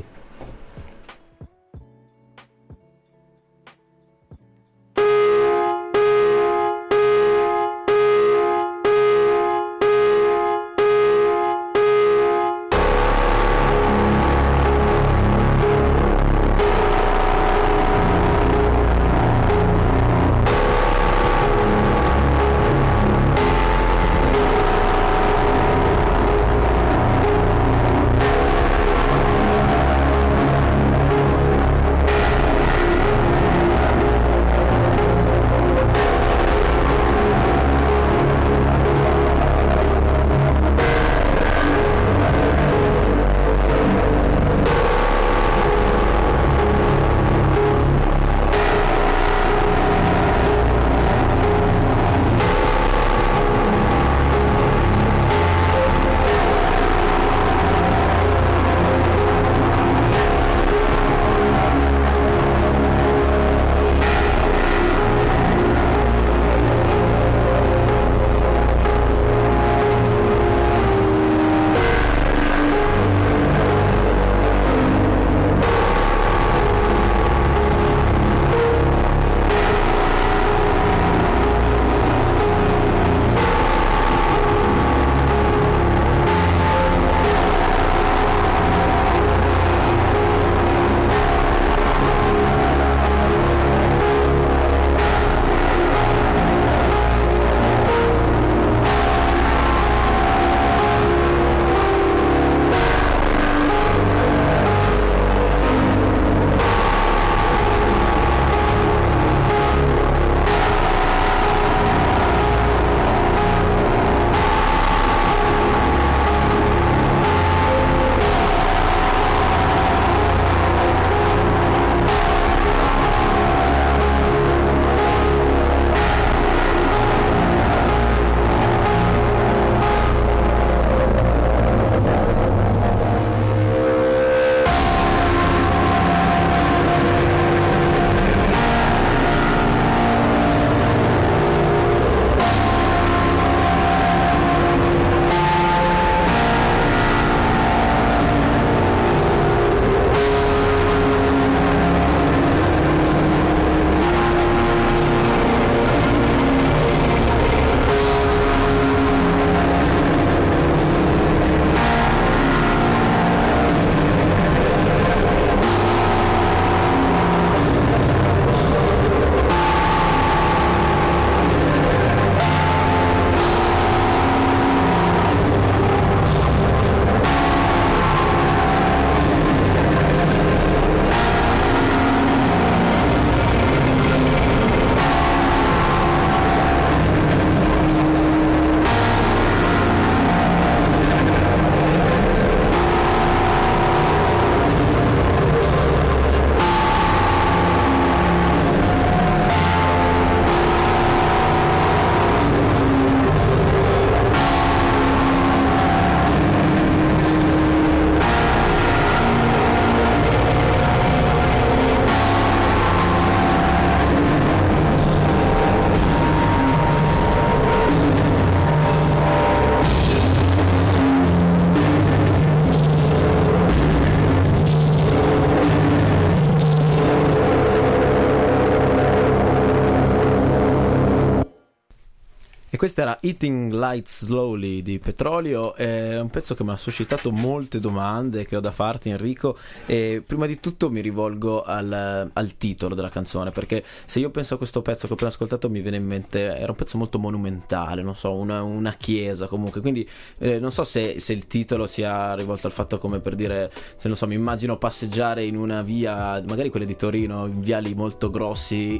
E questa era Eating Light Slowly di Petrolio, è un pezzo che mi ha suscitato molte domande che ho da farti, Enrico, e prima di tutto mi rivolgo al titolo della canzone, perché se io penso a questo pezzo che ho appena ascoltato mi viene in mente, era un pezzo molto monumentale, non so, una chiesa comunque, quindi non so se il titolo sia rivolto al fatto, come per dire, se non so, mi immagino passeggiare in una via, magari quelle di Torino, in viali molto grossi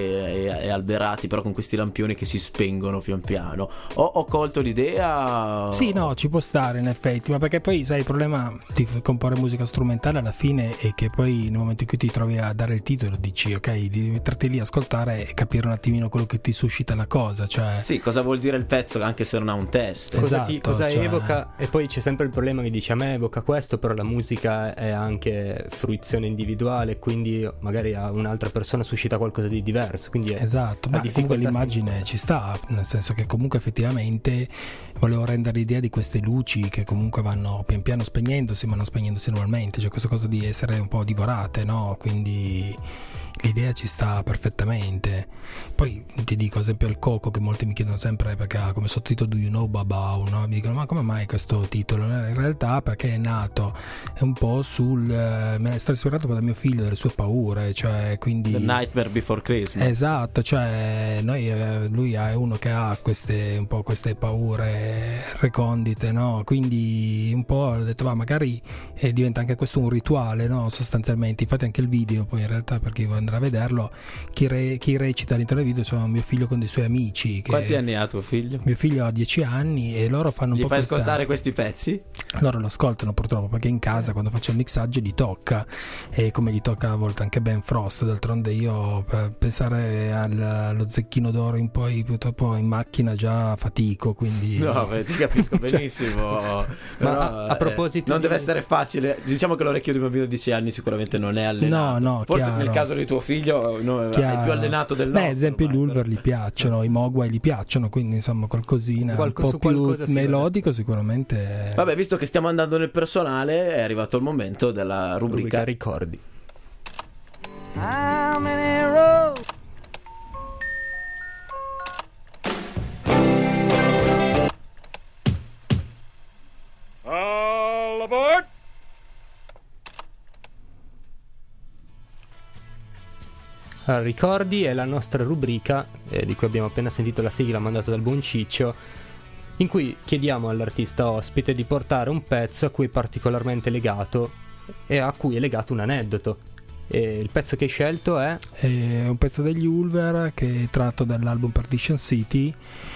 e alberati, però con questi lampioni che si spengono pian piano. Ho colto l'idea? Sì, no, ci può stare in effetti, ma perché poi sai, il problema di comporre musica strumentale alla fine è che poi nel momento in cui ti trovi a dare il titolo dici ok, di metterti lì a ascoltare e capire un attimino quello che ti suscita la cosa, cioè sì, cosa vuol dire il pezzo anche se non ha un testo, cosa cioè... evoca, e poi c'è sempre il problema che dici a me evoca questo, però la musica è anche fruizione individuale, quindi magari a un'altra persona suscita qualcosa di diverso, quindi esatto, ma comunque l'immagine ci sta, nel senso che comunque effettivamente volevo rendere l'idea di queste luci che comunque vanno pian piano spegnendosi, ma non spegnendosi normalmente, cioè questa cosa di essere un po' divorate, no? Quindi l'idea ci sta perfettamente. Poi ti dico, ad esempio, il Coco, che molti mi chiedono sempre perché ha come sottotitolo Do You Know Babao, no? Mi dicono ma come mai questo titolo? In realtà perché è nato è un po' me ne sto ispirato da mio figlio, delle sue paure, cioè quindi The Nightmare Before Christmas. Esatto, cioè lui è uno che ha un po' queste paure recondite, no? Quindi un po' ho detto magari diventa anche questo un rituale, no? Sostanzialmente, infatti anche il video poi in realtà, per chi vuole andare a vederlo, chi recita all'interno del video sono mio figlio con dei suoi amici. Quanti anni ha tuo figlio? Mio figlio ha 10 anni e loro fanno un po' Gli fai ascoltare questi pezzi? Loro lo ascoltano purtroppo perché in casa quando faccio il mixaggio gli tocca, e come gli tocca a volte anche Ben Frost, d'altronde io per pensare allo Zecchino d'Oro in poi purtroppo in macchina già fatico, quindi no, beh, ti capisco benissimo. Però, ma a proposito non deve essere facile, diciamo che l'orecchio di un bambino di 10 anni sicuramente non è allenato, no, forse chiaro. Nel caso di tuo figlio è più allenato del nostro. Ad esempio gli Ulver gli piacciono, i Mogwai gli piacciono, quindi insomma qualcosina un po' più melodico sicuramente. Vabbè, visto che stiamo andando nel personale, è arrivato il momento della rubrica ricordi. How many roads? All aboard! Allora, ricordi è la nostra rubrica di cui abbiamo appena sentito la sigla mandata dal buon Ciccio, in cui chiediamo all'artista ospite di portare un pezzo a cui è particolarmente legato e a cui è legato un aneddoto. E il pezzo che hai scelto è un pezzo degli Ulver che è tratto dall'album Partition City,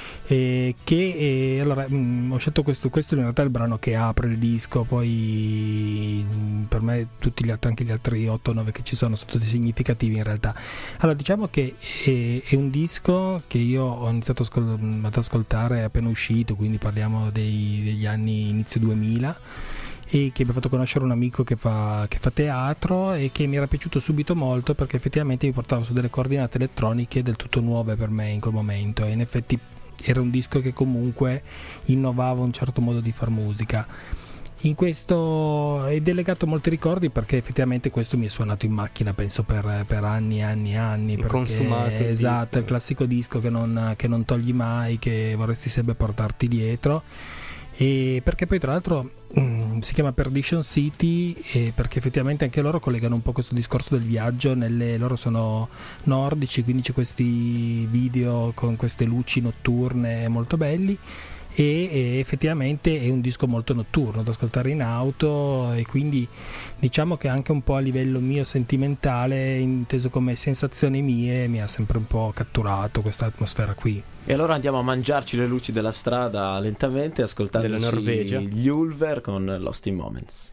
allora ho scelto questo in realtà è il brano che apre il disco, poi per me tutti gli altri, anche gli altri 8-9 che ci sono tutti significativi in realtà. Allora diciamo che è un disco che io ho iniziato ad ascoltare appena uscito, quindi parliamo degli anni inizio 2000, e che mi ha fatto conoscere un amico che fa teatro e che mi era piaciuto subito molto perché effettivamente mi portava su delle coordinate elettroniche del tutto nuove per me in quel momento, e in effetti era un disco che comunque innovava un certo modo di far musica. In questo è delegato molti ricordi perché effettivamente questo mi è suonato in macchina penso per anni perché, consumato il esatto, disco. il classico disco che non togli mai, che vorresti sempre portarti dietro. E perché poi tra l'altro si chiama Perdition City perché effettivamente anche loro collegano un po' questo discorso del viaggio, loro sono nordici, quindi c'è questi video con queste luci notturne molto belli, e effettivamente è un disco molto notturno da ascoltare in auto, e quindi diciamo che anche un po' a livello mio sentimentale, inteso come sensazioni mie, mi ha sempre un po' catturato questa atmosfera qui. E allora andiamo a mangiarci le luci della strada lentamente, ascoltandoci della Norvegia, gli Ulver con Lost in Moments.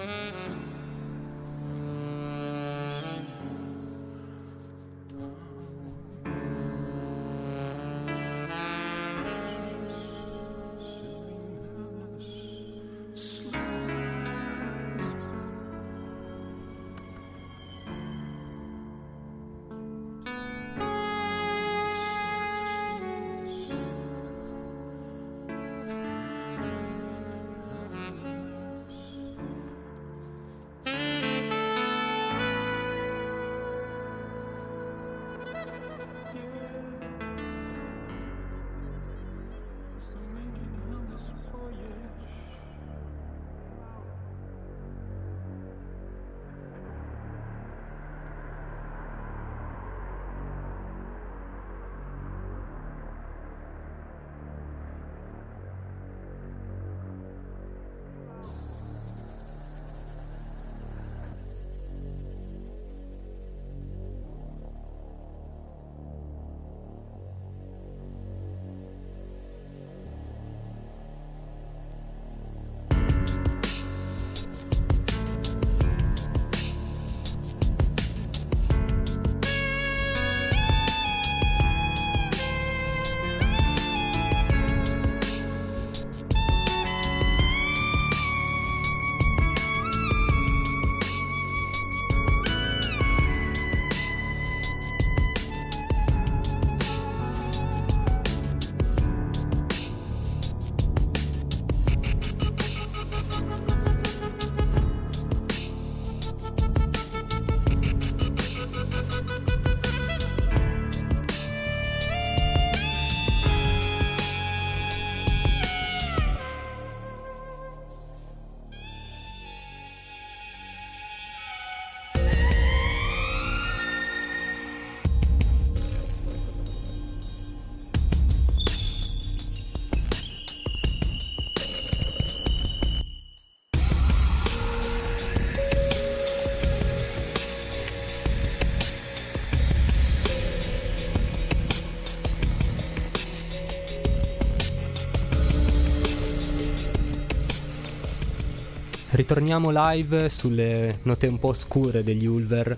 Ritorniamo live sulle note un po' oscure degli Ulver,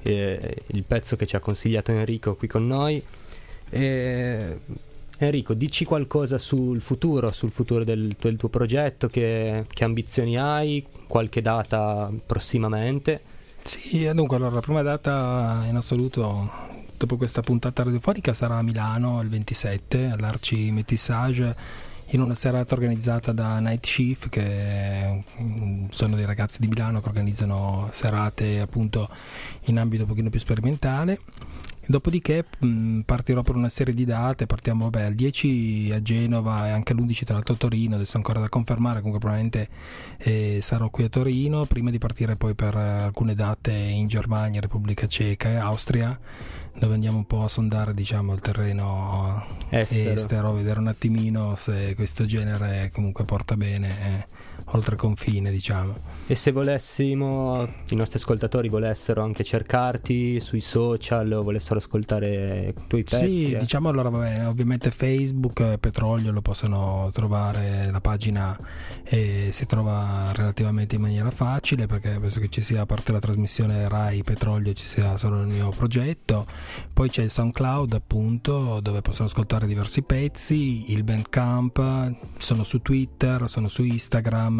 il pezzo che ci ha consigliato Enrico qui con noi. Enrico, dici qualcosa sul futuro del tuo progetto, che ambizioni hai, qualche data prossimamente? Sì, dunque, allora, la prima data in assoluto dopo questa puntata radiofonica sarà a Milano il 27 all'Arci Métissage, in una serata organizzata da Night Shift, che sono dei ragazzi di Milano che organizzano serate appunto in ambito un pochino più sperimentale. Dopodiché partirò per una serie di date. Partiamo al 10 a Genova e anche l'11 tra l'altro a Torino, adesso ancora da confermare, comunque probabilmente sarò qui a Torino, prima di partire poi per alcune date in Germania, Repubblica Ceca e Austria, dove andiamo un po' a sondare, diciamo, il terreno estero, vedere un attimino se questo genere comunque porta bene oltre confine, diciamo. E se volessimo, i nostri ascoltatori volessero anche cercarti sui social o volessero ascoltare i tuoi pezzi? Sì, diciamo, allora ovviamente Facebook, Petrolio, lo possono trovare, la pagina si trova relativamente in maniera facile, perché penso che ci sia, a parte la trasmissione Rai Petrolio, ci sia solo il mio progetto. Poi c'è il SoundCloud, appunto, dove possono ascoltare diversi pezzi, il Bandcamp, sono su Twitter, sono su Instagram,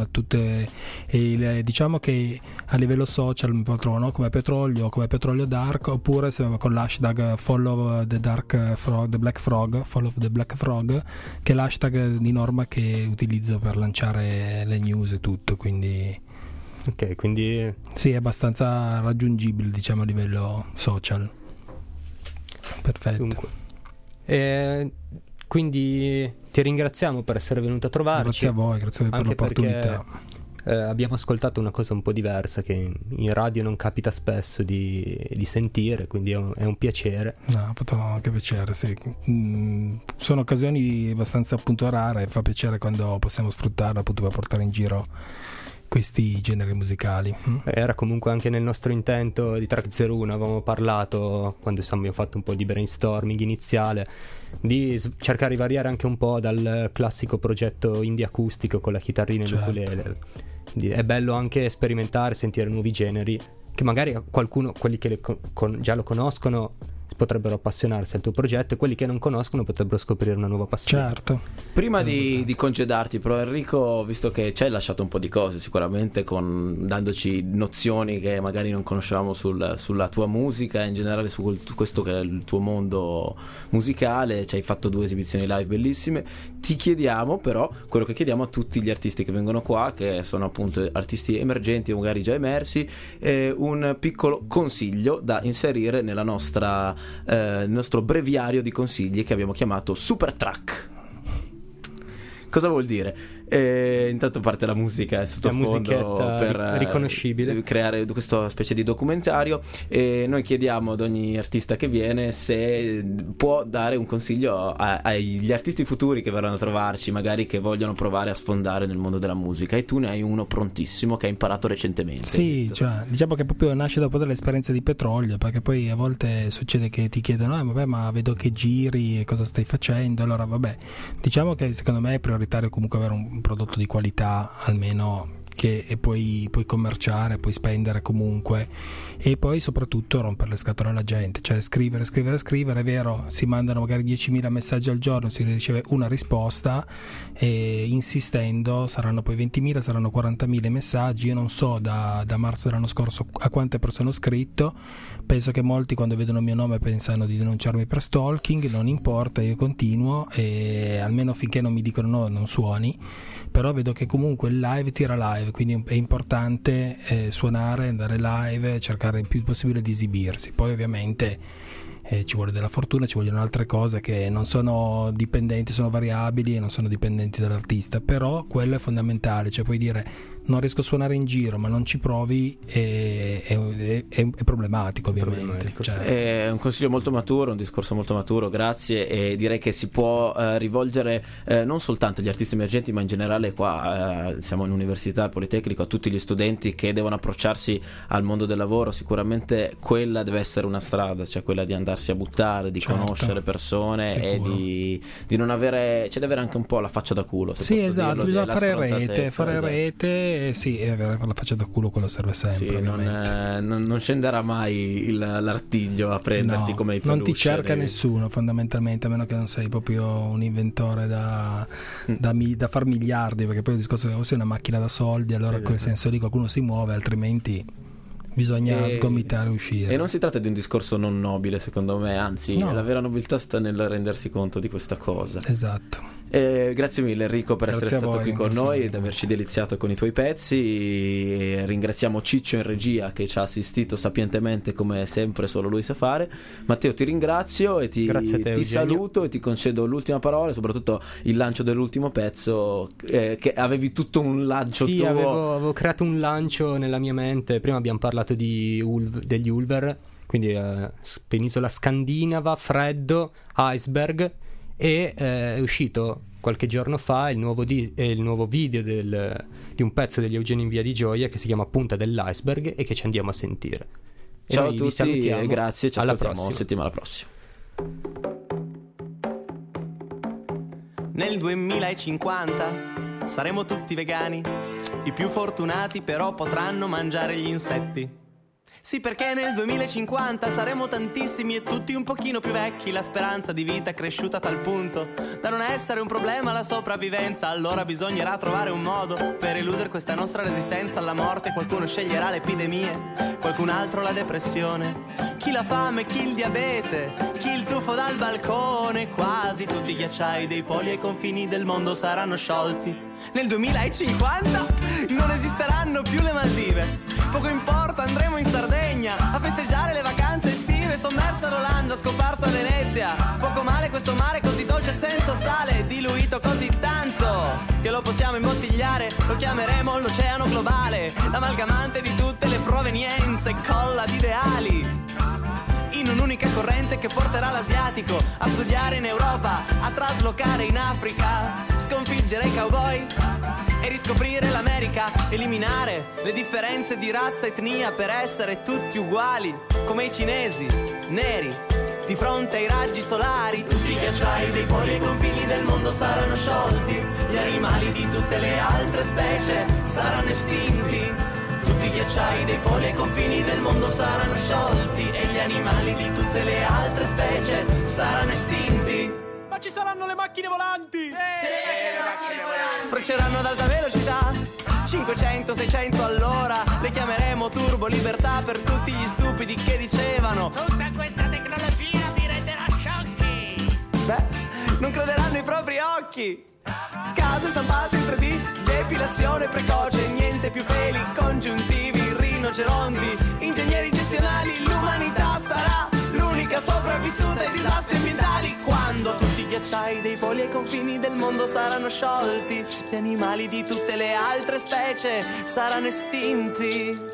diciamo che a livello social mi trovano come Petrolio o come Petrolio Dark, oppure se con l'hashtag follow the Black Frog, che è l'hashtag di norma che utilizzo per lanciare le news e tutto, quindi ok, quindi sì, è abbastanza raggiungibile, diciamo, a livello social. Perfetto. Dunque, quindi ti ringraziamo per essere venuto a trovarci. Grazie a voi, grazie a voi per l'opportunità. Abbiamo ascoltato una cosa un po' diversa che in radio non capita spesso di sentire, quindi è un piacere. No, ha fatto anche piacere, sì. Sono occasioni abbastanza appunto rare, fa piacere quando possiamo sfruttarle appunto per portare in giro questi generi musicali. Era comunque anche nel nostro intento di Track 01, avevamo parlato quando abbiamo fatto un po' di brainstorming iniziale di cercare di variare anche un po' dal classico progetto indie acustico con la chitarrina e l'ukulele. Quindi è bello anche sperimentare, sentire nuovi generi che magari qualcuno, quelli che già lo conoscono, potrebbero appassionarsi al tuo progetto, e quelli che non conoscono potrebbero scoprire una nuova passione. Certo. Prima di congedarti, però, Enrico, visto che ci hai lasciato un po' di cose sicuramente, dandoci nozioni che magari non conoscevamo sulla tua musica, in generale su questo che è il tuo mondo musicale, ci hai fatto 2 esibizioni live bellissime. Ti chiediamo però quello che chiediamo a tutti gli artisti che vengono qua, che sono appunto artisti emergenti o magari già emersi, un piccolo consiglio da inserire nella il nostro breviario di consigli che abbiamo chiamato Super Track. Cosa vuol dire? Intanto parte la musica sottofondo per riconoscibile, creare questa specie di documentario, e noi chiediamo ad ogni artista che viene se può dare un consiglio agli artisti futuri che verranno a trovarci, magari che vogliono provare a sfondare nel mondo della musica, e tu ne hai uno prontissimo che hai imparato recentemente. Sì, cioè, diciamo che proprio nasce dopo dell'esperienza di Petrolio, perché poi a volte succede che ti chiedono vabbè, ma vedo che giri e cosa stai facendo, allora vabbè, diciamo che secondo me è prioritario comunque avere un prodotto di qualità, almeno, che puoi commerciare, puoi spendere comunque, e poi soprattutto rompere le scatole alla gente, cioè scrivere, è vero, si mandano magari 10.000 messaggi al giorno, si riceve una risposta, e insistendo saranno poi 20.000, saranno 40.000 messaggi. Io non so da marzo dell'anno scorso a quante persone ho scritto, penso che molti quando vedono il mio nome pensano di denunciarmi per stalking, non importa, io continuo, e almeno finché non mi dicono no, non suoni. Però vedo che comunque il live tira live, quindi è importante suonare, andare live, cercare il più possibile di esibirsi. Poi ovviamente ci vuole della fortuna, ci vogliono altre cose che non sono dipendenti, sono variabili e non sono dipendenti dall'artista, però quello è fondamentale, cioè puoi dire non riesco a suonare in giro, ma non ci provi, è problematico, ovviamente. Cioè. È un consiglio molto maturo, un discorso molto maturo, grazie, e direi che si può rivolgere non soltanto agli artisti emergenti, ma in generale qua siamo in università, al Politecnico, a tutti gli studenti che devono approcciarsi al mondo del lavoro. Sicuramente quella deve essere una strada, cioè quella di andarsi a buttare, di conoscere persone, sicuro. E di non avere, cioè di avere anche un po' la faccia da culo, se sì, posso esatto, dirlo, bisogna fare rete, esatto. Sì, e avere la faccia da culo, quello serve sempre. Sì, non scenderà mai l'artiglio a prenderti, no, come i peluche. Non ti cerca nessuno, fondamentalmente, a meno che non sei proprio un inventore da far miliardi, perché poi il discorso è che o sei una macchina da soldi, allora in quel senso lì qualcuno si muove, altrimenti bisogna sgomitare e uscire. E non si tratta di un discorso non nobile, secondo me, anzi la vera nobiltà sta nel rendersi conto di questa cosa. Esatto. Grazie mille Enrico per essere stato qui con noi ed averci deliziato con i tuoi pezzi, e ringraziamo Ciccio in regia che ci ha assistito sapientemente come sempre solo lui sa fare. Matteo, ti ringrazio e ti saluto e ti concedo l'ultima parola, soprattutto il lancio dell'ultimo pezzo, che avevi tutto un lancio tuo. Avevo creato un lancio nella mia mente. Prima abbiamo parlato degli Ulver, quindi penisola scandinava, freddo, iceberg, e è uscito qualche giorno fa il nuovo video di un pezzo degli Eugenii in Via di Gioia che si chiama Punta dell'iceberg e che ci andiamo a sentire. Ciao a tutti e grazie, ci ascoltiamo prossima. Settimana prossima. Nel 2050 saremo tutti vegani, i più fortunati però potranno mangiare gli insetti. Sì, perché nel 2050 saremo tantissimi e tutti un pochino più vecchi. La speranza di vita è cresciuta a tal punto da non essere un problema la sopravvivenza. Allora bisognerà trovare un modo per eludere questa nostra resistenza alla morte. Qualcuno sceglierà le epidemie, qualcun altro la depressione, chi la fame, chi il diabete, chi il tuffo dal balcone. Quasi tutti i ghiacciai dei poli ai confini del mondo saranno sciolti. Nel 2050 non esisteranno più le Maldive, poco importa, andremo in Sardegna a festeggiare le vacanze estive. Sommersa l'Olanda, scomparsa Venezia, poco male questo mare così dolce senza sale, diluito così tanto che lo possiamo imbottigliare. Lo chiameremo l'oceano globale, l'amalgamante di tutte le provenienze, colla di ideali in un'unica corrente che porterà l'asiatico a studiare in Europa, a traslocare in Africa, sconfiggere i cowboy e riscoprire l'America, eliminare le differenze di razza e etnia per essere tutti uguali, come i cinesi, neri, di fronte ai raggi solari. Tutti i ghiacciai dei poli e confini del mondo saranno sciolti, gli animali di tutte le altre specie saranno estinti. Tutti i ghiacciai dei poli e confini del mondo saranno sciolti e gli animali di tutte le altre specie saranno estinti. Ma ci saranno le macchine volanti! Sì, le macchine volanti! Sfrecceranno ad alta velocità, 500-600 all'ora. Le chiameremo turbo libertà per tutti gli stupidi che dicevano tutta questa tecnologia vi renderà sciocchi! Beh, non crederanno i propri occhi. Case stampate in 3D, depilazione precoce, niente più peli, congiuntivi, rinoceronti, ingegneri gestionali. L'umanità sarà l'unica sopravvissuta ai disastri ambientali. Quando tutti i ghiacciai dei poli e i confini del mondo saranno sciolti, gli animali di tutte le altre specie saranno estinti.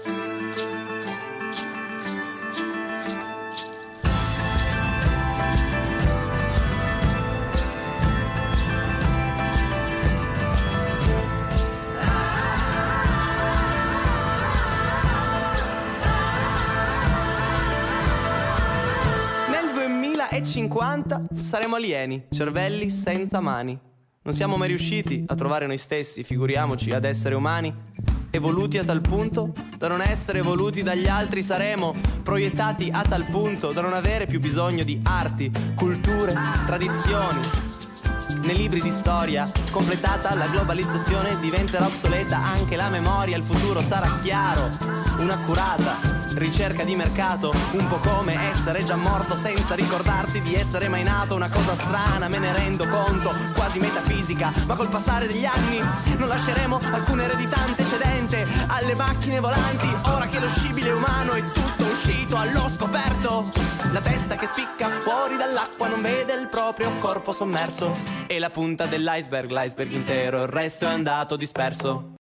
E 50 saremo alieni, cervelli senza mani. Non siamo mai riusciti a trovare noi stessi, figuriamoci ad essere umani. Evoluti a tal punto da non essere evoluti dagli altri, saremo proiettati a tal punto da non avere più bisogno di arti, culture, tradizioni. Nei libri di storia, completata la globalizzazione, diventerà obsoleta anche la memoria. Il futuro sarà chiaro, un'accurata ricerca di mercato, un po' come essere già morto senza ricordarsi di essere mai nato. Una cosa strana, me ne rendo conto, quasi metafisica, ma col passare degli anni non lasceremo alcuna eredità antecedente alle macchine volanti. Ora che lo scibile umano è tutto uscito allo scoperto, la testa che spicca fuori dall'acqua non vede il proprio corpo sommerso, e la punta dell'iceberg, l'iceberg intero, il resto è andato disperso.